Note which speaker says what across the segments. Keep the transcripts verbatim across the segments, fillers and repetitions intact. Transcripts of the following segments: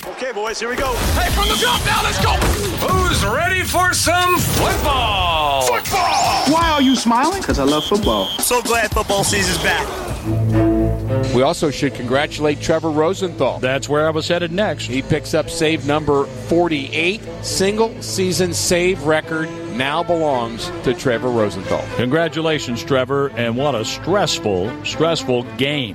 Speaker 1: Okay, boys, here we go.
Speaker 2: Hey, from the jump now, let's go. Who's ready for some football?
Speaker 1: Football!
Speaker 3: Why are you smiling? Because I love football.
Speaker 1: So glad football season's back.
Speaker 4: We also should congratulate Trevor Rosenthal.
Speaker 5: That's where I was headed next.
Speaker 4: He picks up save number forty-eight. Single-season save record now belongs to Trevor Rosenthal.
Speaker 5: Congratulations, Trevor, and what a stressful, stressful game.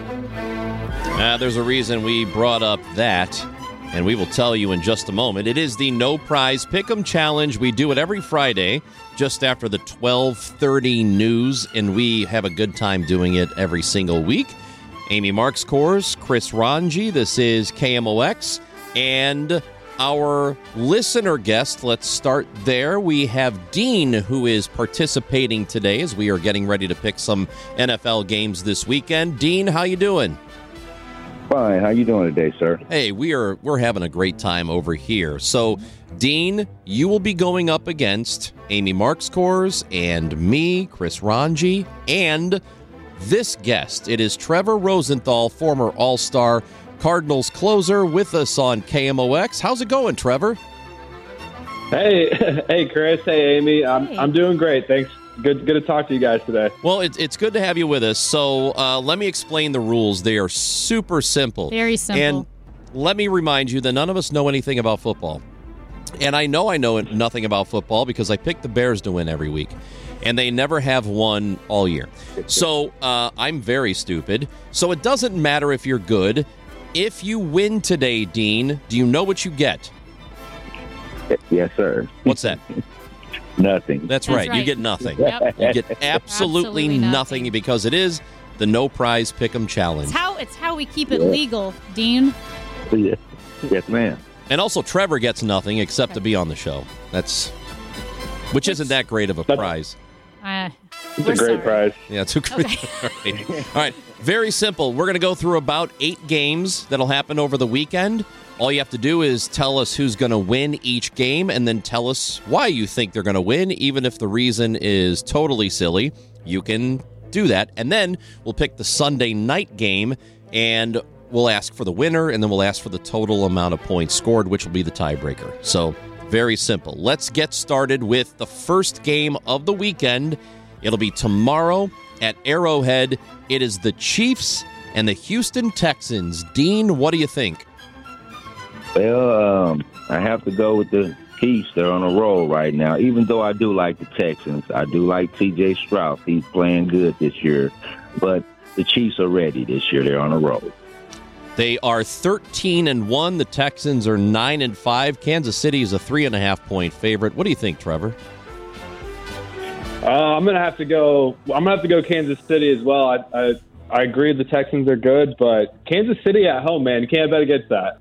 Speaker 6: Uh, there's a reason we brought up that, and we will tell you in just a moment. It is the No Prize Pick'em Challenge. We do it every Friday just after the twelve thirty news, and we have a good time doing it every single week. Amy Marks Kors, Chris Ranji, this is K M O X, and our listener guest, let's start there. We have Dean, who is participating today as we are getting ready to pick some N F L games this weekend. Dean, how you doing?
Speaker 7: Fine. How you doing today, sir?
Speaker 6: Hey, we are we're having a great time over here. So, Dean, you will be going up against Amy Marks Kors and me, Chris Ranji, and this guest. It is Trevor Rosenthal, former All-Star Cardinals closer, with us on K M O X. How's it going, Trevor?
Speaker 8: Hey, hey, Chris. Hey, Amy. I'm
Speaker 9: Hey.
Speaker 8: I'm doing great. Thanks. Good, good to talk to you guys today.
Speaker 6: Well, it's it's good to have you with us. So uh, let me explain the rules. They are super simple.
Speaker 9: Very simple.
Speaker 6: And let me remind you that none of us know anything about football. And I know I know nothing about football because I pick the Bears to win every week. And they never have won all year. So uh, I'm very stupid. So it doesn't matter if you're good. If you win today, Dean, do you know what you get?
Speaker 7: Yes, sir.
Speaker 6: What's that?
Speaker 7: Nothing.
Speaker 6: That's,
Speaker 9: That's
Speaker 6: right. You
Speaker 9: right.
Speaker 6: get nothing.
Speaker 9: Yep.
Speaker 6: You get absolutely,
Speaker 9: Absolutely
Speaker 6: nothing.
Speaker 9: nothing.
Speaker 6: because it is the No Prize Pick'em Challenge.
Speaker 9: It's how it's how we keep it
Speaker 7: Yeah.
Speaker 9: legal, Dean.
Speaker 7: Yes, yes, ma'am.
Speaker 6: And also, Trevor gets nothing except to be on the show. That's which isn't that great of a
Speaker 8: That's-
Speaker 6: prize.
Speaker 9: Uh,
Speaker 8: It's
Speaker 9: we're
Speaker 8: a great
Speaker 9: sorry.
Speaker 8: prize.
Speaker 6: Yeah, it's a great.
Speaker 9: Okay.
Speaker 6: All right. All right, very simple. We're going to go through about eight games that'll happen over the weekend. All you have to do is tell us who's going to win each game, and then tell us why you think they're going to win, even if the reason is totally silly. You can do that, and then we'll pick the Sunday night game, and we'll ask for the winner, and then we'll ask for the total amount of points scored, which will be the tiebreaker. So, very simple. Let's get started with the first game of the weekend. It'll be tomorrow at Arrowhead. It is the Chiefs and the Houston Texans. Dean, what do you think?
Speaker 7: Well, um, I have to go with the Chiefs. They're on a roll right now. Even though I do like the Texans, I do like T J Strauss. He's playing good this year. But the Chiefs are ready this year. They're on a roll.
Speaker 6: They are thirteen and one. The Texans are nine and five. Kansas City is a three and a half point favorite. What do you think, Trevor?
Speaker 8: Uh, I'm gonna have to go. I'm gonna have to go Kansas City as well. I, I I agree the Texans are good, but Kansas City at home, man, you can't bet against that.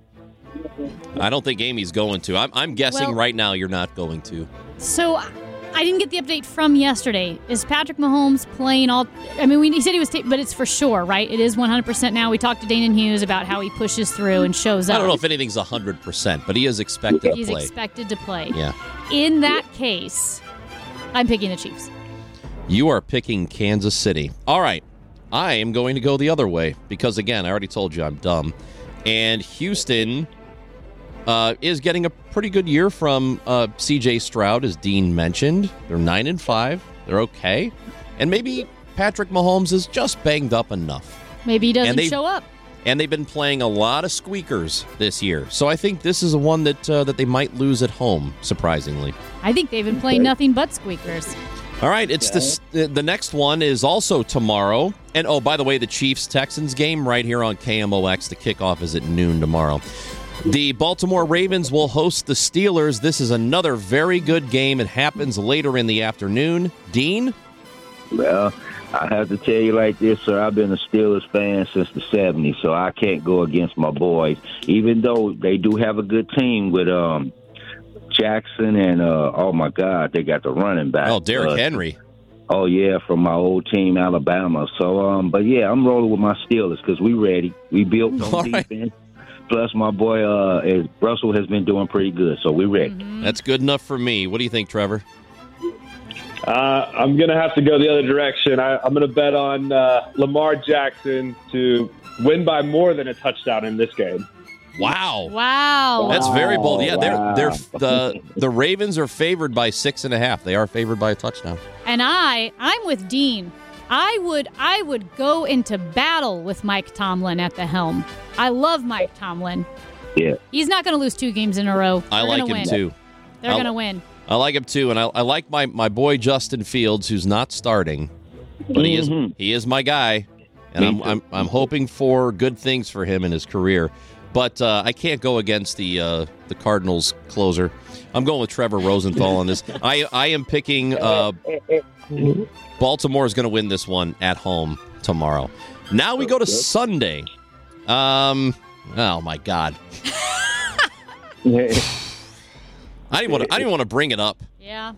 Speaker 6: I don't think Amy's going to. I'm, I'm guessing
Speaker 9: Well-
Speaker 6: right now you're not going to.
Speaker 9: So I didn't get the update from yesterday. Is Patrick Mahomes playing all? I mean, we, he said he was, ta- but it's for sure, right? It is one hundred percent now. We talked to Dana Hughes about how he pushes through and shows up.
Speaker 6: I don't know if anything's one hundred percent, but he is expected
Speaker 9: He's
Speaker 6: to play.
Speaker 9: expected to play.
Speaker 6: Yeah.
Speaker 9: In that case, I'm picking the Chiefs.
Speaker 6: You are picking Kansas City. All right. I am going to go the other way because, again, I already told you I'm dumb. And Houston uh, is getting a pretty good year from uh, C J Stroud, as Dean mentioned. They're nine and five. They're okay. And maybe Patrick Mahomes is just banged up enough.
Speaker 9: Maybe he doesn't
Speaker 6: And they-
Speaker 9: show up.
Speaker 6: And they've been playing a lot of squeakers this year. So I think this is a one that uh, that they might lose at home, surprisingly.
Speaker 9: I think they've been playing nothing but squeakers.
Speaker 6: All right, it's this, the the next one is also tomorrow. And, oh, by the way, the Chiefs-Texans game right here on K M O X. The kickoff is at noon tomorrow. The Baltimore Ravens will host the Steelers. This is another very good game. It happens later in the afternoon. Dean?
Speaker 7: Well, I have to tell you like this, sir. I've been a Steelers fan since the seventies, so I can't go against my boys, even though they do have a good team with um, Jackson and, uh, oh, my God, they got the running back.
Speaker 6: Oh, Derrick
Speaker 7: uh,
Speaker 6: Henry.
Speaker 7: Oh, yeah, from my old team, Alabama. So, um, but, yeah, I'm rolling with my Steelers because we ready. We built on
Speaker 6: All right.
Speaker 7: defense. Plus, my boy uh, is, Russell has been doing pretty good, so we're ready.
Speaker 9: Mm-hmm.
Speaker 6: That's good enough for me. What do you think, Trevor?
Speaker 8: Uh, I'm going to have to go the other direction. I, I'm going to bet on uh, Lamar Jackson to win by more than a touchdown in this game.
Speaker 6: Wow.
Speaker 9: Wow.
Speaker 6: That's very bold. Yeah,
Speaker 7: Wow.
Speaker 6: they're they're the the Ravens are favored by six and a half. They are favored by a touchdown.
Speaker 9: And I, I'm with Dean. I would, I would go into battle with Mike Tomlin at the helm. I love Mike Tomlin.
Speaker 7: Yeah.
Speaker 9: He's not going to lose two games in a row.
Speaker 6: I
Speaker 9: They're
Speaker 6: like
Speaker 9: gonna
Speaker 6: him
Speaker 9: win.
Speaker 6: too.
Speaker 9: They're
Speaker 6: I'll-
Speaker 9: going to win.
Speaker 6: I like him too, and I, I like my, my boy Justin Fields, who's not starting, but he is
Speaker 7: Mhm.
Speaker 6: he is my guy, and
Speaker 7: Me
Speaker 6: I'm,
Speaker 7: too.
Speaker 6: I'm I'm hoping for good things for him in his career. But uh, I can't go against the uh, the Cardinals closer. I'm going with Trevor Rosenthal on this. I I am picking uh, Baltimore is going to win this one at home tomorrow. Now we go to Sunday. Um, oh my God. I didn't want to. I didn't want to bring it up.
Speaker 9: Yeah.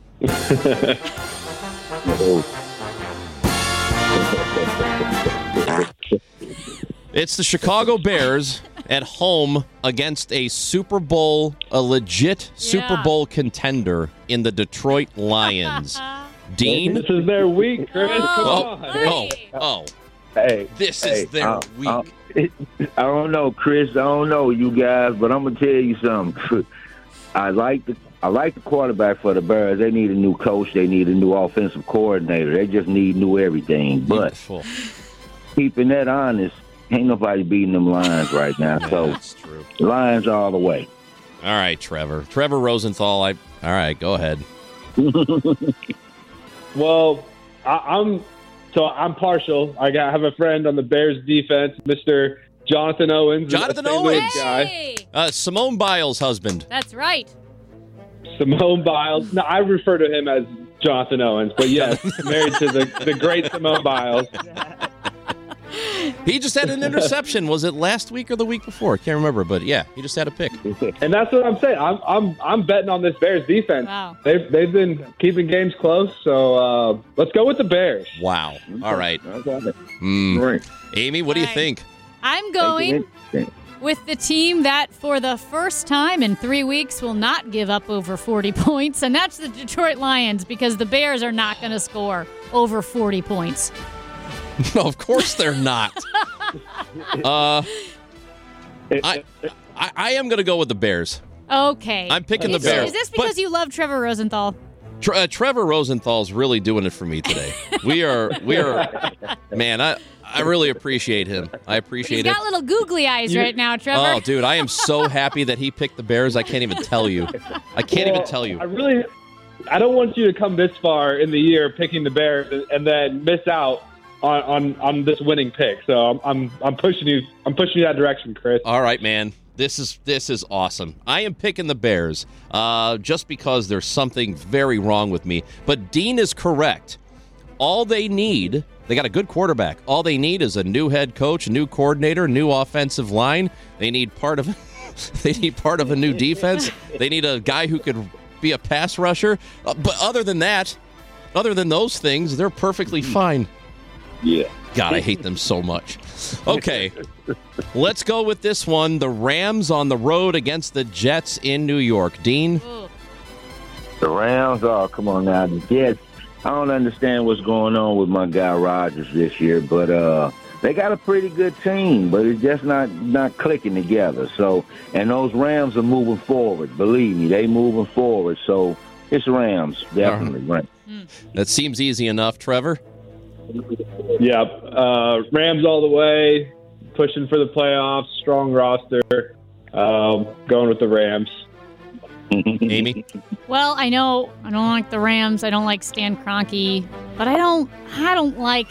Speaker 6: It's the Chicago Bears at home against a Super Bowl, a legit Super
Speaker 9: Yeah.
Speaker 6: Bowl contender in the Detroit Lions. Dean.
Speaker 8: This is their week, Chris. Come
Speaker 6: Oh,
Speaker 8: on.
Speaker 6: oh, oh!
Speaker 7: Hey,
Speaker 6: This
Speaker 7: hey,
Speaker 6: is their
Speaker 7: I,
Speaker 6: week.
Speaker 7: I, I don't know, Chris. I don't know, you guys, but I'm gonna tell you something. I like the I like the quarterback for the Bears. They need a new coach. They need a new offensive coordinator. They just need new everything. But
Speaker 6: Beautiful.
Speaker 7: keeping that honest, ain't nobody beating them Lions right now. So
Speaker 6: That's true.
Speaker 7: Lions all the way.
Speaker 6: All right, Trevor. Trevor Rosenthal. I. All right, go ahead.
Speaker 8: Well, I, I'm so I'm partial. I got have a friend on the Bears defense, Mister Jonathan Owens.
Speaker 6: Jonathan
Speaker 8: a Saint Louis
Speaker 6: Owens!
Speaker 8: guy.
Speaker 9: Hey,
Speaker 6: Uh, Simone Biles' husband.
Speaker 9: that's right.
Speaker 8: Simone Biles. No, I refer to him as Jonathan Owens, but yes, married to the, the great Simone Biles.
Speaker 6: He just had an interception. Was it last week or the week before? I can't remember, but yeah, he just had a pick.
Speaker 8: And that's what I'm saying. I'm I'm I'm betting on this Bears defense.
Speaker 9: Wow.
Speaker 8: They've they've been keeping games close, so uh, let's go with the Bears.
Speaker 6: Wow. All right.
Speaker 7: Okay.
Speaker 6: Hmm.
Speaker 7: Right.
Speaker 6: Amy, what do you
Speaker 9: All right.
Speaker 6: think?
Speaker 9: I'm going with the team that, for the first time in three weeks, will not give up over forty points, and that's the Detroit Lions, because the Bears are not going to score over forty points.
Speaker 6: No, of course they're not. uh, I, I I am going to go with the Bears.
Speaker 9: Okay.
Speaker 6: I'm picking the
Speaker 9: Is-
Speaker 6: Bears.
Speaker 9: Is this because
Speaker 6: But-
Speaker 9: you love Trevor Rosenthal?
Speaker 6: Tre- uh, Trevor Rosenthal's really doing it for me today. We are we are man. I I really appreciate him. I
Speaker 9: He's
Speaker 6: appreciate it.
Speaker 9: got little googly eyes right now, Trevor.
Speaker 6: Oh, dude, I am so happy that he picked the Bears. I can't even tell you. I can't even
Speaker 8: Well,
Speaker 6: tell you.
Speaker 8: I really, I don't want you to come this far in the year picking the Bears and, and then miss out on, on, on this winning pick. So I'm, I'm I'm pushing you. I'm pushing you that direction, Chris.
Speaker 6: All right, man. This is this is awesome. I am picking the Bears uh, just because there's something very wrong with me. But Dean is correct. All they need, they got a good quarterback. All they need is a new head coach, a new coordinator, new offensive line. They need part of they need part of a new defense. They need a guy who could be a pass rusher. Uh, but other than that, other than those things, they're perfectly fine.
Speaker 7: Yeah.
Speaker 6: God, I hate them so much. Okay, let's go with this one. The Rams on the road against the Jets in New York. Dean?
Speaker 9: Ooh.
Speaker 7: The Rams, oh, come on now. The Jets, I don't understand what's going on with my guy Rodgers this year, but uh, they got a pretty good team, but it's just not, not clicking together. So, and those Rams are moving forward. Believe me, they moving forward. So it's Rams, definitely. Right.
Speaker 6: That seems easy enough, Trevor.
Speaker 8: Yeah, uh, Rams all the way, pushing for the playoffs. Strong roster. Um, going with the Rams.
Speaker 6: Amy?
Speaker 9: Well, I know I don't like the Rams. I don't like Stan Kroenke, but I don't. I don't like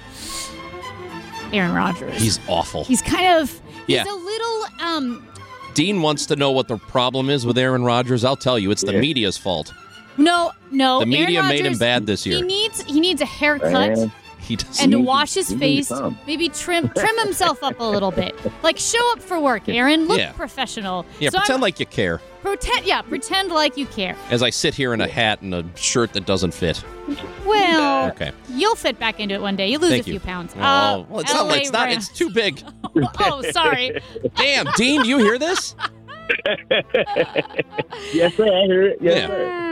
Speaker 9: Aaron Rodgers.
Speaker 6: He's awful.
Speaker 9: He's kind of. He's
Speaker 6: Yeah.
Speaker 9: a little. Um.
Speaker 6: Dean wants to know what the problem is with Aaron Rodgers. I'll tell you, it's the
Speaker 7: Yeah.
Speaker 6: media's fault.
Speaker 9: No. No.
Speaker 6: The media
Speaker 9: Aaron
Speaker 6: made him
Speaker 9: Rodgers,
Speaker 6: bad this year.
Speaker 9: He needs. He needs a haircut.
Speaker 7: Man,
Speaker 6: He does.
Speaker 9: And to
Speaker 7: He-
Speaker 9: wash his
Speaker 7: he
Speaker 9: face,
Speaker 7: needs some.
Speaker 9: maybe trim trim himself up a little bit. Like, show up for work, Aaron. Look
Speaker 6: Yeah.
Speaker 9: professional.
Speaker 6: Yeah,
Speaker 9: So
Speaker 6: pretend
Speaker 9: I'm-
Speaker 6: like you care.
Speaker 9: pretend. Yeah, pretend like you care.
Speaker 6: As I sit here in a hat and a shirt that doesn't fit.
Speaker 9: Well,
Speaker 6: Okay.
Speaker 9: you'll fit back into it one day. You lose
Speaker 6: Thank
Speaker 9: a few
Speaker 6: you.
Speaker 9: pounds.
Speaker 6: Oh,
Speaker 9: Uh,
Speaker 6: well, it's not.
Speaker 9: L A
Speaker 6: It's not.
Speaker 9: Rams.
Speaker 6: It's too big.
Speaker 9: Oh, sorry.
Speaker 6: Damn, Dean, do you hear this?
Speaker 7: Yes, sir. I hear it. Yes,
Speaker 6: Yeah.
Speaker 7: sir.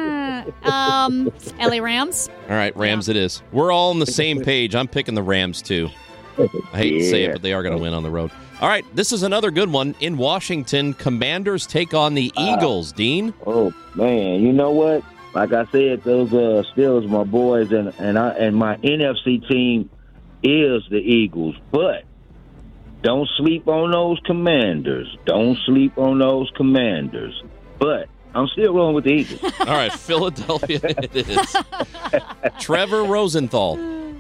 Speaker 9: um, L A Rams.
Speaker 6: All right, Rams it is. We're all on the same page. I'm picking the Rams, too. I hate
Speaker 7: yeah.
Speaker 6: to say it, but they are going to win on the road. All right, this is another good one. In Washington, Commanders take on the Eagles, Dean.
Speaker 7: Oh, man, you know what? Like I said, those uh, Steelers, my boys, and and I, and my N F C team is the Eagles. But don't sleep on those Commanders. Don't sleep on those Commanders. But I'm still rolling with the Eagles.
Speaker 6: All right, Philadelphia it is. Trevor Rosenthal.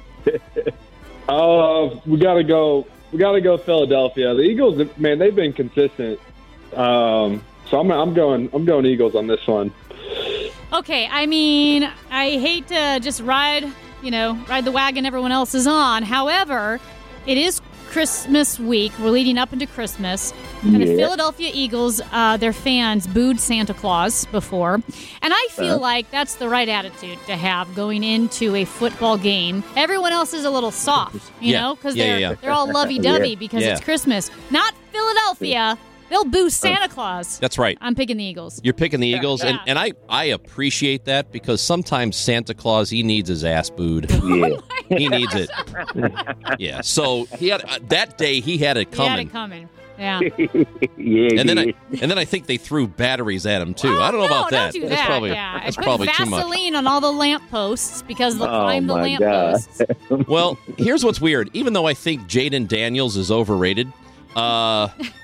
Speaker 8: Oh, we got to go. We got to go Philadelphia. The Eagles, man, they've been consistent. Um, so I'm, I'm going. I'm going Eagles on this one.
Speaker 9: Okay, I mean, I hate to just ride, you know, ride the wagon everyone else is on. However, it is Christmas week. We're leading up into Christmas. And the
Speaker 7: Yeah.
Speaker 9: Philadelphia Eagles, uh, their fans booed Santa Claus before. And I feel
Speaker 7: Uh-huh.
Speaker 9: like that's the right attitude to have going into a football game. Everyone else is a little soft, you
Speaker 6: Yeah.
Speaker 9: know, because
Speaker 6: Yeah,
Speaker 9: they're,
Speaker 6: yeah, yeah.
Speaker 9: they're all lovey-dovey
Speaker 7: Yeah.
Speaker 9: because
Speaker 6: Yeah.
Speaker 9: it's Christmas. Not Philadelphia. They'll boo Santa Claus.
Speaker 6: That's right.
Speaker 9: I'm picking the Eagles.
Speaker 6: You're picking the Eagles, and,
Speaker 9: Yeah.
Speaker 6: and I, I appreciate that because sometimes Santa Claus, he needs his ass booed.
Speaker 7: Yeah.
Speaker 6: He needs it. Yeah, so he had uh, that day he had it
Speaker 9: He had
Speaker 6: coming.
Speaker 9: it coming. Yeah.
Speaker 7: yeah.
Speaker 6: And then I
Speaker 7: yeah.
Speaker 6: and then I think they threw batteries at him too.
Speaker 9: Oh,
Speaker 6: I don't know
Speaker 9: no,
Speaker 6: about that.
Speaker 9: Don't do
Speaker 6: that's
Speaker 9: that.
Speaker 6: probably
Speaker 9: yeah.
Speaker 6: that's
Speaker 9: I put
Speaker 6: probably too much.
Speaker 9: Vaseline on all the lampposts because they'll
Speaker 7: Oh,
Speaker 9: climb the
Speaker 7: my God.
Speaker 9: lampposts.
Speaker 6: Well, here's what's weird. Even though I think Jaden Daniels is overrated, uh,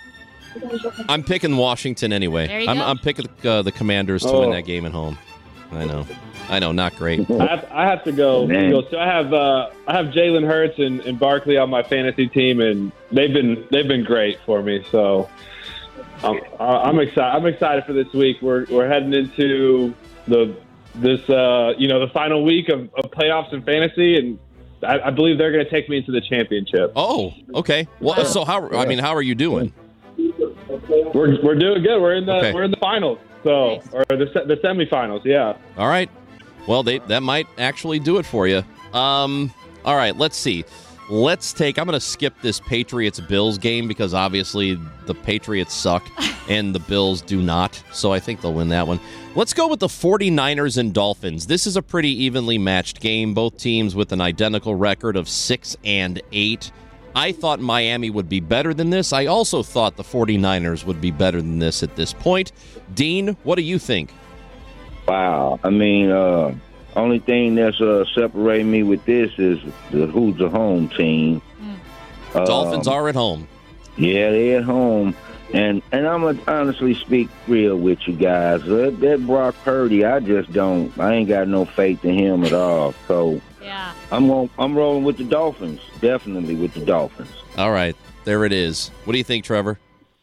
Speaker 6: I'm picking Washington anyway.
Speaker 9: There you
Speaker 6: I'm,
Speaker 9: go.
Speaker 6: I'm picking uh, the Commanders to
Speaker 8: Oh.
Speaker 6: win that game at home. I know, I know, not great.
Speaker 8: I have, I have to go.
Speaker 7: Man.
Speaker 8: go. So I have uh, I have Jalen Hurts and, and Barkley on my fantasy team, and they've been they've been great for me. So I'm, I'm excited. I'm excited for this week. We're we're heading into the this uh, you know the final week of, of playoffs and fantasy, and I, I believe they're going to take me into the championship.
Speaker 6: Oh, okay. Well, so how? I mean, how are you doing?
Speaker 8: We're we're doing good. We're in the
Speaker 6: Okay.
Speaker 8: we're in the finals. So or the se- the semifinals. Yeah.
Speaker 6: All right. Well, they that might actually do it for you. Um. All right. Let's see. Let's take. I'm going to skip this Patriots Bills game because obviously the Patriots suck and the Bills do not. So I think they'll win that one. Let's go with the 49ers and Dolphins. This is a pretty evenly matched game. Both teams with an identical record of six and eight. I thought Miami would be better than this. I also thought the 49ers would be better than this at this point. Dean, what do you think?
Speaker 7: Wow. I mean, uh, only thing that's uh, separating me with this is the who's the home team.
Speaker 6: Mm. Dolphins
Speaker 7: Um,
Speaker 6: are at home.
Speaker 7: Yeah, they're at home. And and I'm going to honestly speak real with you guys. Uh, that Brock Purdy, I just don't, I ain't got no faith in him at all. So
Speaker 9: Yeah.
Speaker 7: I'm going, I'm rolling with the Dolphins. Definitely with the Dolphins.
Speaker 6: All right. There it is. What do you think, Trevor?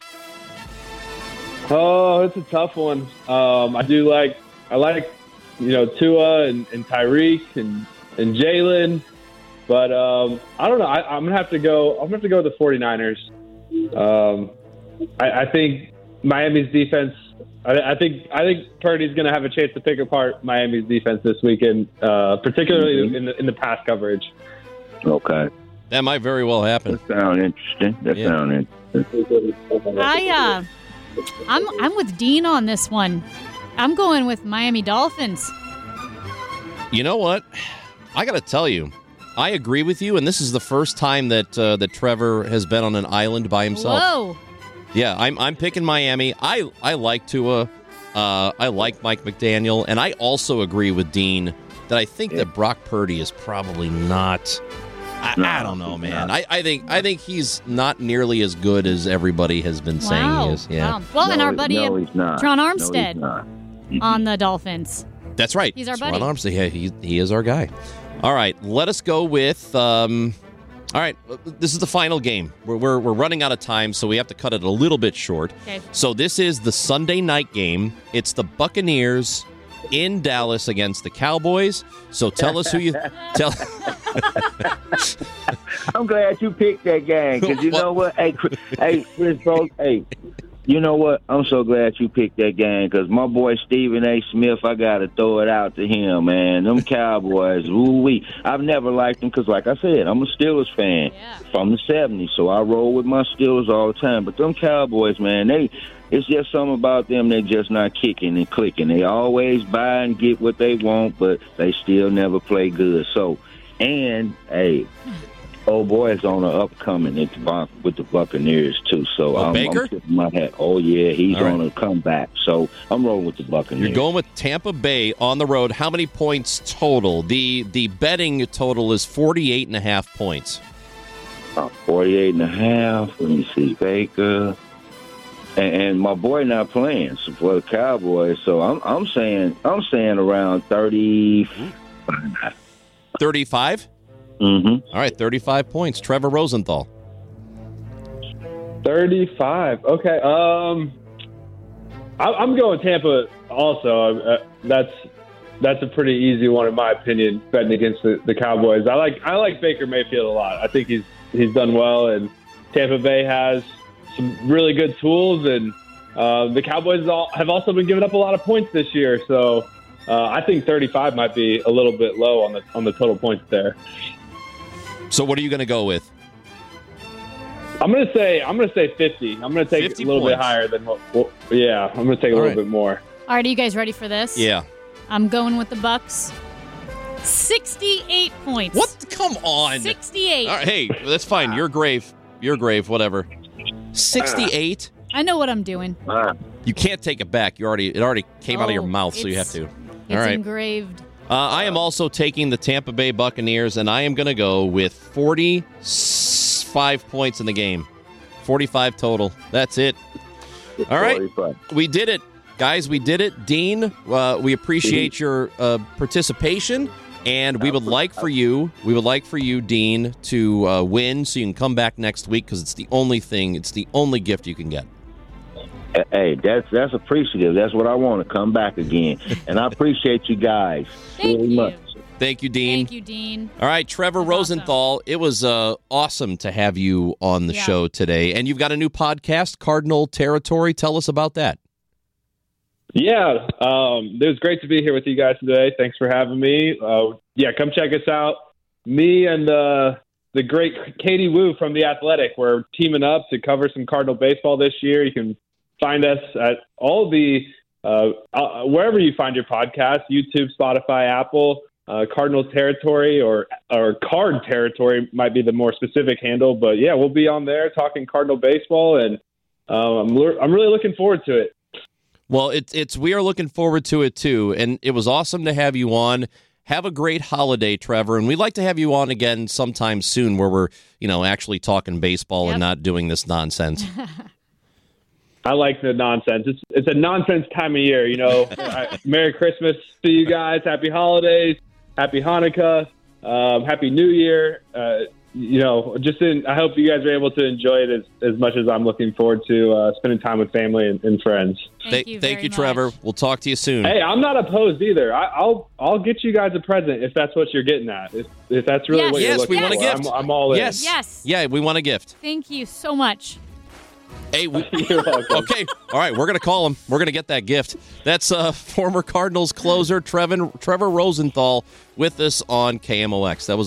Speaker 8: Oh, it's a tough one. Um, I do like I like you know Tua and, and Tyreek and and Jalen, but um, I don't know. I, I'm gonna have to go. I'm gonna have to go with the 49ers. Um, I, I think Miami's defense. I, I think I think Purdy's gonna have a chance to pick apart Miami's defense this weekend, uh, particularly
Speaker 7: Mhm.
Speaker 8: in the in the pass coverage.
Speaker 7: Okay.
Speaker 6: That might very well happen.
Speaker 7: That sounds interesting. That
Speaker 6: Yeah.
Speaker 7: sounds interesting.
Speaker 9: I uh, I'm I'm with Dean on this one. I'm going with Miami Dolphins.
Speaker 6: You know what? I got to tell you, I agree with you, and this is the first time that uh, that Trevor has been on an island by himself.
Speaker 9: Whoa.
Speaker 6: Yeah, I'm I'm picking Miami. I I like Tua. Uh, I like Mike McDaniel, and I also agree with Dean that I think that Brock Purdy is probably not. I,
Speaker 7: No,
Speaker 6: I don't know,
Speaker 7: he's
Speaker 6: man.
Speaker 7: not.
Speaker 6: I, I think I think he's not nearly as good as everybody has been saying
Speaker 9: Wow.
Speaker 6: he is. Yeah,
Speaker 9: Wow. Well, and
Speaker 7: No,
Speaker 9: our buddy
Speaker 7: no, he's not.
Speaker 9: Tron
Speaker 7: No,
Speaker 9: Armstead
Speaker 7: he's not.
Speaker 9: on the Dolphins.
Speaker 6: that's right.
Speaker 9: He's our
Speaker 6: Ron
Speaker 9: buddy.
Speaker 6: Armstead. Yeah, he he is our guy. All right, let us go with. Um, all right, this is the final game. We're, we're we're running out of time, so we have to cut it a little bit short.
Speaker 9: Okay.
Speaker 6: So this is the Sunday night game. It's the Buccaneers in Dallas against the Cowboys. So tell us who you tell.
Speaker 7: I'm glad you picked that game because you
Speaker 6: What?
Speaker 7: know what? Hey, Chris- hey, Chris, bro, hey, you know what? I'm so glad you picked that game because my boy Stephen A. Smith, I got to throw it out to him, man. Them Cowboys, ooh-wee. I've never liked them because, like I said, I'm a Steelers fan
Speaker 9: Yeah.
Speaker 7: from the seventies, so I roll with my Steelers all the time. But them Cowboys, man, they it's just something about them. They're just not kicking and clicking. They always buy and get what they want, but they still never play good. So, and, hey, old boy is on the upcoming at the Bron- with the Buccaneers too. So
Speaker 6: Oh,
Speaker 7: I'm,
Speaker 6: Baker?
Speaker 7: I'm tipping my hat. Oh yeah, he's
Speaker 6: All right.
Speaker 7: on a comeback. So I'm rolling with the Buccaneers.
Speaker 6: You're going with Tampa Bay on the road. How many points total? The the betting total is forty-eight and a half points.
Speaker 7: Uh, forty-eight and a half. Let me see, Baker. And, and my boy not playing so for the Cowboys. So I'm I'm saying I'm saying around thirty.
Speaker 6: thirty-five?
Speaker 7: Mm-hmm.
Speaker 6: All right, thirty-five points. Trevor Rosenthal.
Speaker 8: thirty-five. Okay. Um, I, I'm going Tampa. Also, uh, that's that's a pretty easy one in my opinion. Betting against the, the Cowboys. I like I like Baker Mayfield a lot. I think he's he's done well, and Tampa Bay has some really good tools, and uh, the Cowboys all, have also been giving up a lot of points this year. So uh, I think thirty-five might be a little bit low on the on the total points there.
Speaker 6: So what are you going to go with?
Speaker 8: I'm gonna say I'm gonna say fifty. I'm gonna take it a little
Speaker 6: points.
Speaker 8: bit higher than what. Well, yeah, I'm gonna take a
Speaker 6: All
Speaker 8: little
Speaker 6: right.
Speaker 8: bit more.
Speaker 9: All right, are you guys ready for this?
Speaker 6: Yeah.
Speaker 9: I'm going with the Bucks. sixty-eight points.
Speaker 6: What? Come on.
Speaker 9: sixty-eight.
Speaker 6: All right, hey, that's fine. You're grave. You're grave, whatever. sixty-eight?
Speaker 9: I know what I'm doing.
Speaker 6: You can't take it back. You already It already came out of your
Speaker 9: Oh,
Speaker 6: mouth, so you have
Speaker 9: it's-
Speaker 6: to.
Speaker 9: It's
Speaker 6: All right.
Speaker 9: engraved.
Speaker 6: Uh, I am also taking the Tampa Bay Buccaneers, and I am going to go with forty-five points in the game. forty-five total. That's it. All right.
Speaker 7: forty-five.
Speaker 6: We did it. Guys, we did it. Dean, uh, we appreciate your uh, participation, and we would like for you, we would like for you, Dean, to uh, win so you can come back next week because it's the only thing, it's the only gift you can get.
Speaker 7: Hey, that's that's appreciative. That's what I want to come back again, and I appreciate you guys
Speaker 9: Thank
Speaker 7: very
Speaker 9: you.
Speaker 7: much.
Speaker 6: Thank you, Dean.
Speaker 9: Thank you, Dean.
Speaker 6: All right, Trevor
Speaker 9: That's
Speaker 6: Rosenthal, it was uh, awesome to have you on the
Speaker 9: Yeah.
Speaker 6: show today. And you've got a new podcast, Cardinal Territory. Tell us about that.
Speaker 8: Yeah, um, it was great to be here with you guys today. Thanks for having me. Uh, yeah, come check us out. Me and uh, the great Katie Wu from The Athletic, we're teaming up to cover some Cardinal baseball this year. You can find us at all the uh, uh, wherever you find your podcast: YouTube, Spotify, Apple. Uh, Cardinal Territory or or Card Territory might be the more specific handle, but yeah, we'll be on there talking Cardinal baseball, and uh, I'm le- I'm really looking forward to it.
Speaker 6: Well, it's it's we are looking forward to it too, and it was awesome to have you on. Have a great holiday, Trevor, and we'd like to have you on again sometime soon, where we're you know actually talking baseball
Speaker 9: Yep.
Speaker 6: and not doing this nonsense.
Speaker 8: I like the nonsense. It's it's a nonsense time of year, you know. I, Merry Christmas to you guys. Happy holidays. Happy Hanukkah. Um, Happy New Year. Uh, you know, just in, I hope you guys are able to enjoy it as, as much as I'm looking forward to uh, spending time with family and, and friends.
Speaker 9: Thank you
Speaker 6: thank
Speaker 9: very
Speaker 6: you, Trevor.
Speaker 9: much.
Speaker 6: We'll talk to you soon.
Speaker 8: Hey, I'm not opposed either. I, I'll I'll get you guys a present if that's what you're getting at. If, if that's really
Speaker 9: Yes.
Speaker 8: what you're
Speaker 6: Yes,
Speaker 8: looking
Speaker 6: we want a
Speaker 8: for,
Speaker 6: gift.
Speaker 8: I'm, I'm all in.
Speaker 6: Yes.
Speaker 9: Yes.
Speaker 6: Yeah, we want a gift.
Speaker 9: Thank you so much.
Speaker 6: Hey, we,
Speaker 8: You're welcome.
Speaker 6: okay. All right, we're going to call him. We're going to get that gift. That's uh, former Cardinals closer Trevin, Trevor Rosenthal with us on K M O X. That was